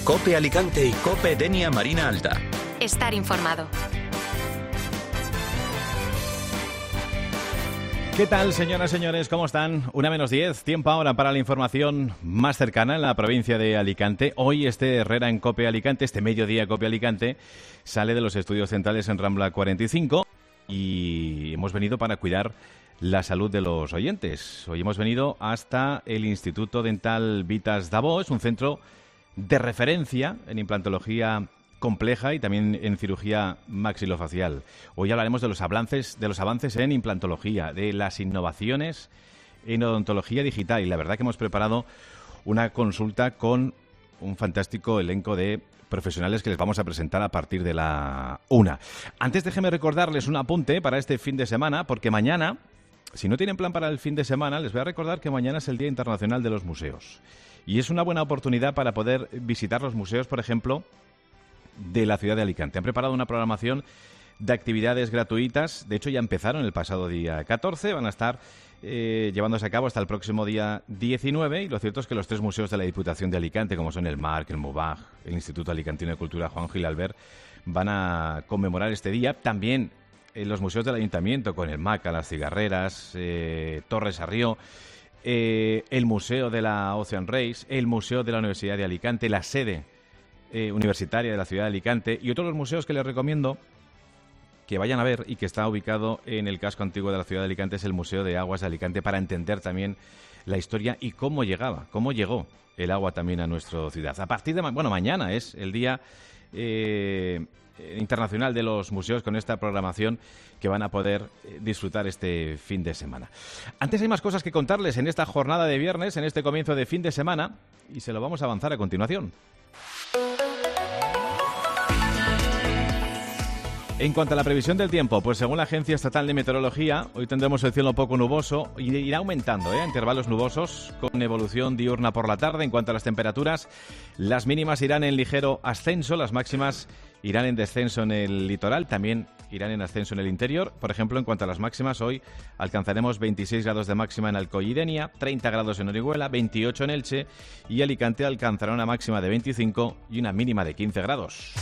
COPE Alicante y COPE Denia Marina Alta. Estar informado. ¿Qué tal, señoras y señores? ¿Cómo están? 1:10, tiempo ahora para la información más cercana en la provincia de Alicante. Hoy Herrera en COPE Alicante, este mediodía COPE Alicante, sale de los estudios centrales en Rambla 45 y hemos venido para cuidar la salud de los oyentes. Hoy hemos venido hasta el Instituto Dental Vitas Davó, es un centro de referencia en implantología compleja y también en cirugía maxilofacial. Hoy hablaremos de los avances en implantología, de las innovaciones en odontología digital, y la verdad que hemos preparado una consulta con un fantástico elenco de profesionales que les vamos a presentar a partir de la 1. Antes déjenme recordarles un apunte para este fin de semana, porque mañana, si no tienen plan para el fin de semana, les voy a recordar que mañana es el Día Internacional de los Museos. Y es una buena oportunidad para poder visitar los museos, por ejemplo, de la ciudad de Alicante. Han preparado una programación de actividades gratuitas. De hecho, ya empezaron el pasado día 14. Van a estar llevándose a cabo hasta el próximo día 19. Y lo cierto es que los 3 museos de la Diputación de Alicante, como son el MARC, el MUBAG, el Instituto Alicantino de Cultura Juan Gil Albert, van a conmemorar este día. También los museos del Ayuntamiento, con el MACA, las Cigarreras, Torres Arrió, el Museo de la Ocean Race, el Museo de la Universidad de Alicante, la sede universitaria de la ciudad de Alicante, y otros museos que les recomiendo que vayan a ver y que está ubicado en el casco antiguo de la ciudad de Alicante es el Museo de Aguas de Alicante, para entender también la historia y cómo llegó el agua también a nuestra ciudad. A partir de mañana es el Día Internacional de los Museos, con esta programación que van a poder disfrutar este fin de semana. Antes hay más cosas que contarles en esta jornada de viernes, en este comienzo de fin de semana, y se lo vamos a avanzar a continuación. En cuanto a la previsión del tiempo, pues según la Agencia Estatal de Meteorología, hoy tendremos el cielo poco nuboso y irá aumentando a intervalos nubosos, con evolución diurna por la tarde. En cuanto a las temperaturas, las mínimas irán en ligero ascenso, las máximas irán en descenso en el litoral, también irán en ascenso en el interior. Por ejemplo, en cuanto a las máximas, hoy alcanzaremos 26 grados de máxima en Alcoy y Denia, 30 grados en Orihuela, 28 en Elche, y Alicante alcanzará una máxima de 25 y una mínima de 15 grados.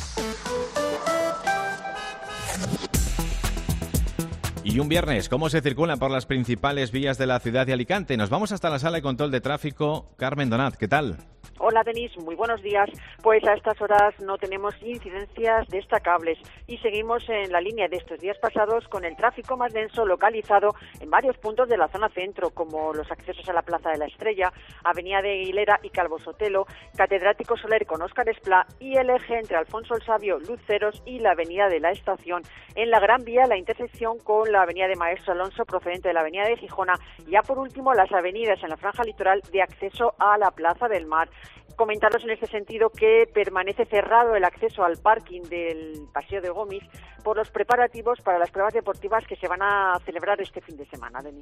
Y un viernes, ¿cómo se circula por las principales vías de la ciudad de Alicante? Nos vamos hasta la sala de control de tráfico. Carmen Donat, ¿qué tal? Hola, Denis, muy buenos días. Pues a estas horas no tenemos incidencias destacables y seguimos en la línea de estos días pasados, con el tráfico más denso localizado en varios puntos de la zona centro, como los accesos a la Plaza de la Estrella, Avenida de Aguilera y Calvo Sotelo, Catedrático Soler con Óscar Esplá, y el eje entre Alfonso el Sabio, Luceros y la Avenida de la Estación. En la Gran Vía, la intersección con la Avenida de Maestro Alonso procedente de la Avenida de Gijona, y ya por último las avenidas en la franja litoral de acceso a la Plaza del Mar. Comentaros en este sentido que permanece cerrado el acceso al parking del Paseo de Gomis por los preparativos para las pruebas deportivas que se van a celebrar este fin de semana, Denis.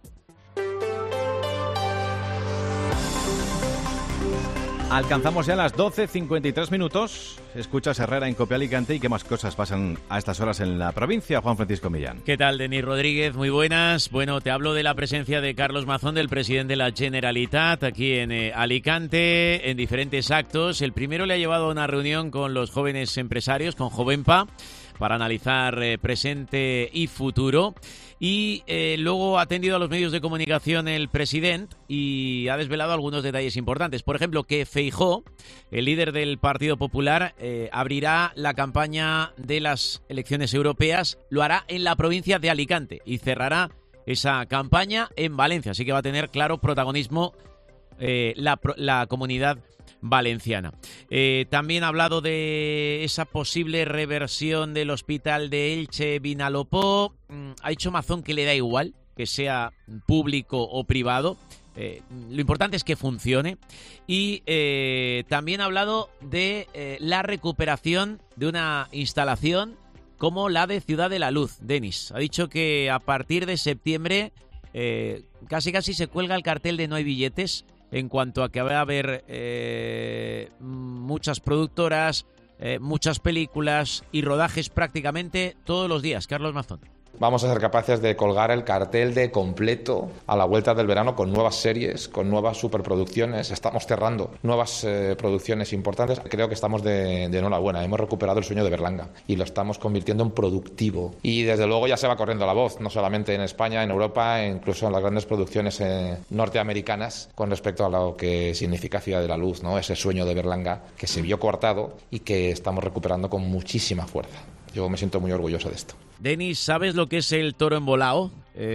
Alcanzamos ya las 12:53 minutos. Escuchas Herrera en COPE Alicante. ¿Y qué más cosas pasan a estas horas en la provincia? Juan Francisco Millán. ¿Qué tal, Denis Rodríguez? Muy buenas. Bueno, te hablo de la presencia de Carlos Mazón, del presidente de la Generalitat, aquí en Alicante, en diferentes actos. El primero le ha llevado a una reunión con los jóvenes empresarios, con Jovenpa, para analizar presente y futuro. Y luego ha atendido a los medios de comunicación el presidente y ha desvelado algunos detalles importantes. Por ejemplo, que Feijóo, el líder del Partido Popular, abrirá la campaña de las elecciones europeas, lo hará en la provincia de Alicante y cerrará esa campaña en Valencia. Así que va a tener claro protagonismo la comunidad valenciana. También ha hablado de esa posible reversión del hospital de Elche Vinalopó. Ha dicho Mazón que le da igual que sea público o privado. Lo importante es que funcione. Y también ha hablado de la recuperación de una instalación como la de Ciudad de la Luz. Denis ha dicho que a partir de septiembre casi se cuelga el cartel de no hay billetes, en cuanto a que va a haber muchas productoras, muchas películas y rodajes prácticamente todos los días. Carlos Mazón. Vamos a ser capaces de colgar el cartel de completo a la vuelta del verano con nuevas series, con nuevas superproducciones. Estamos cerrando nuevas producciones importantes. Creo que estamos de enhorabuena. Hemos recuperado el sueño de Berlanga y lo estamos convirtiendo en productivo. Y desde luego ya se va corriendo la voz, no solamente en España, en Europa, incluso en las grandes producciones norteamericanas, con respecto a lo que significa Ciudad de la Luz, ¿no? Ese sueño de Berlanga que se vio coartado y que estamos recuperando con muchísima fuerza. Yo me siento muy orgulloso de esto. Denis, ¿sabes lo que es el toro embolado?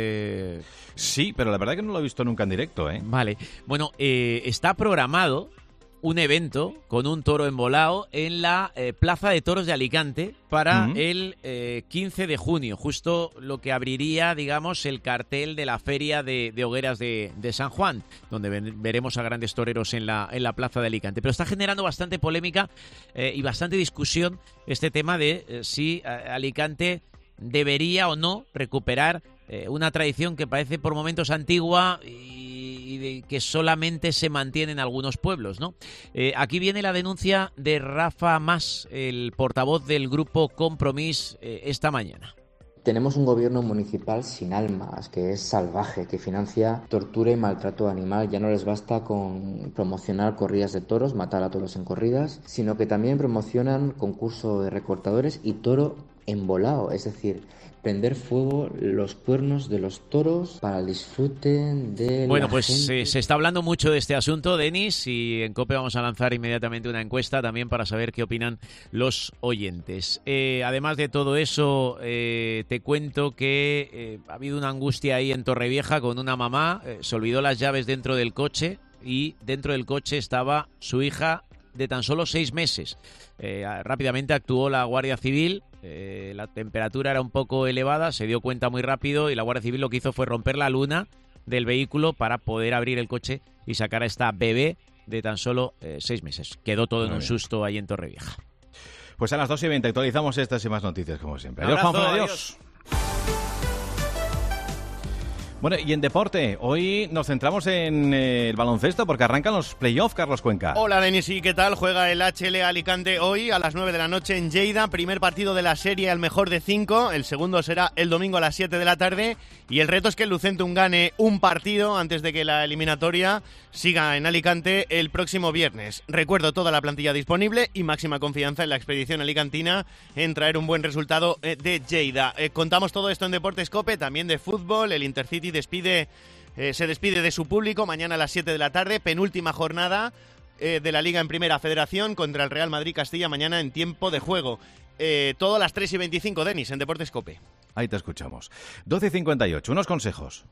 Sí, pero la verdad que no lo he visto nunca en directo, ¿eh? Vale. Bueno, está programado un evento con un toro embolado en la Plaza de Toros de Alicante para el 15 de junio, justo lo que abriría, digamos, el cartel de la Feria de Hogueras de San Juan, donde veremos a grandes toreros en la Plaza de Alicante. Pero está generando bastante polémica y bastante discusión este tema de si Alicante debería o no recuperar una tradición que parece por momentos antigua y que solamente se mantiene en algunos pueblos, ¿no? Aquí viene la denuncia de Rafa Mas, el portavoz del grupo Compromís, esta mañana. Tenemos un gobierno municipal sin almas, que es salvaje, que financia tortura y maltrato animal. Ya no les basta con promocionar corridas de toros, matar a toros en corridas, sino que también promocionan concurso de recortadores y toro embolado, es decir, prender fuego los cuernos de los toros para el disfrute de Bueno, la pues gente. se está hablando mucho de este asunto, Denis, y en COPE vamos a lanzar inmediatamente una encuesta también para saber qué opinan los oyentes. Además de todo eso, te cuento que ha habido una angustia ahí en Torrevieja con una mamá, se olvidó las llaves dentro del coche y dentro del coche estaba su hija de tan solo 6 meses. Rápidamente actuó la Guardia Civil. La temperatura era un poco elevada, se dio cuenta muy rápido y la Guardia Civil lo que hizo fue romper la luna del vehículo para poder abrir el coche y sacar a esta bebé de tan solo 6 meses. Quedó todo en un susto ahí en Torrevieja. Pues a las 2:20 actualizamos estas y más noticias como siempre. Adiós, Abrazo, Juanjo, adiós. Bueno, y en deporte, hoy nos centramos en el baloncesto porque arrancan los playoffs, Carlos Cuenca. Hola, Denis, ¿y qué tal? Juega el HL Alicante hoy a las 9 de la noche en Lleida. Primer partido de la serie al mejor de 5. El segundo será el domingo a las 7 de la tarde. Y el reto es que el Lucentum gane un partido antes de que la eliminatoria siga en Alicante el próximo viernes. Recuerdo toda la plantilla disponible y máxima confianza en la expedición alicantina en traer un buen resultado de Lleida. Contamos todo esto en Deportes COPE, también de fútbol. El Intercity se despide de su público mañana a las 7 de la tarde, penúltima jornada de la Liga en Primera Federación contra el Real Madrid Castilla mañana en tiempo de juego. Todo a las 3:25, Denis, en Deportes COPE. Ahí te escuchamos. 12:58, unos consejos.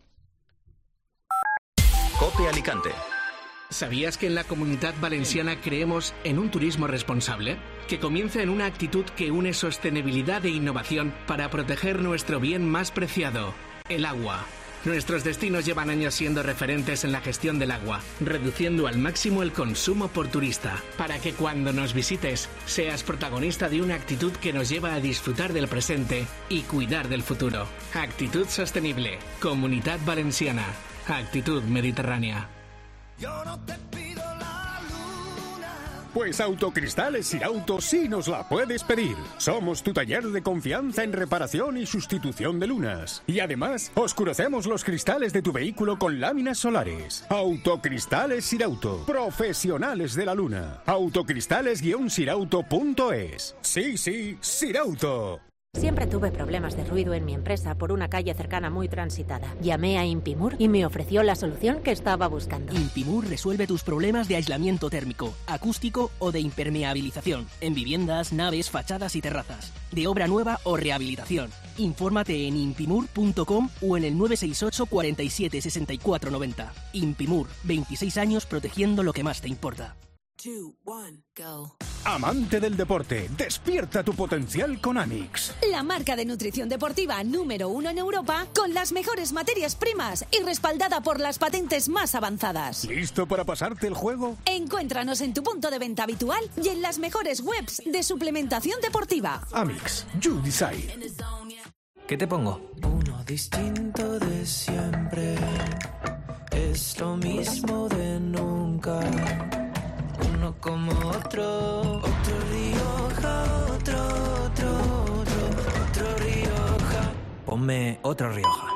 COPE Alicante. ¿Sabías que en la Comunitat Valenciana creemos en un turismo responsable? Que comienza en una actitud que une sostenibilidad e innovación para proteger nuestro bien más preciado, el agua. Nuestros destinos llevan años siendo referentes en la gestión del agua, reduciendo al máximo el consumo por turista, para que cuando nos visites seas protagonista de una actitud que nos lleva a disfrutar del presente y cuidar del futuro. Actitud sostenible, Comunitat Valenciana, actitud mediterránea. Yo no te pido la luna. Pues Autocristales Sirauto sí nos la puedes pedir. Somos tu taller de confianza en reparación y sustitución de lunas. Y además, oscurecemos los cristales de tu vehículo con láminas solares. Autocristales Sirauto. Profesionales de la luna. Autocristales-sirauto.es. Sí, Sirauto. Siempre tuve problemas de ruido en mi empresa por una calle cercana muy transitada. Llamé a Impimur y me ofreció la solución que estaba buscando. Impimur resuelve tus problemas de aislamiento térmico, acústico o de impermeabilización en viviendas, naves, fachadas y terrazas, de obra nueva o rehabilitación. Infórmate en impimur.com o en el 968 47 64 90. Impimur, 26 años protegiendo lo que más te importa. 2, 1, go. Amante del deporte, despierta tu potencial con Amix. La marca de nutrición deportiva número 1 en Europa, con las mejores materias primas y respaldada por las patentes más avanzadas. ¿Listo para pasarte el juego? Encuéntranos en tu punto de venta habitual y en las mejores webs de suplementación deportiva. Amix, you decide. ¿Qué te pongo? Uno distinto de siempre, es lo mismo de nunca. Uno como otro Rioja, otro Rioja. Ponme otra Rioja.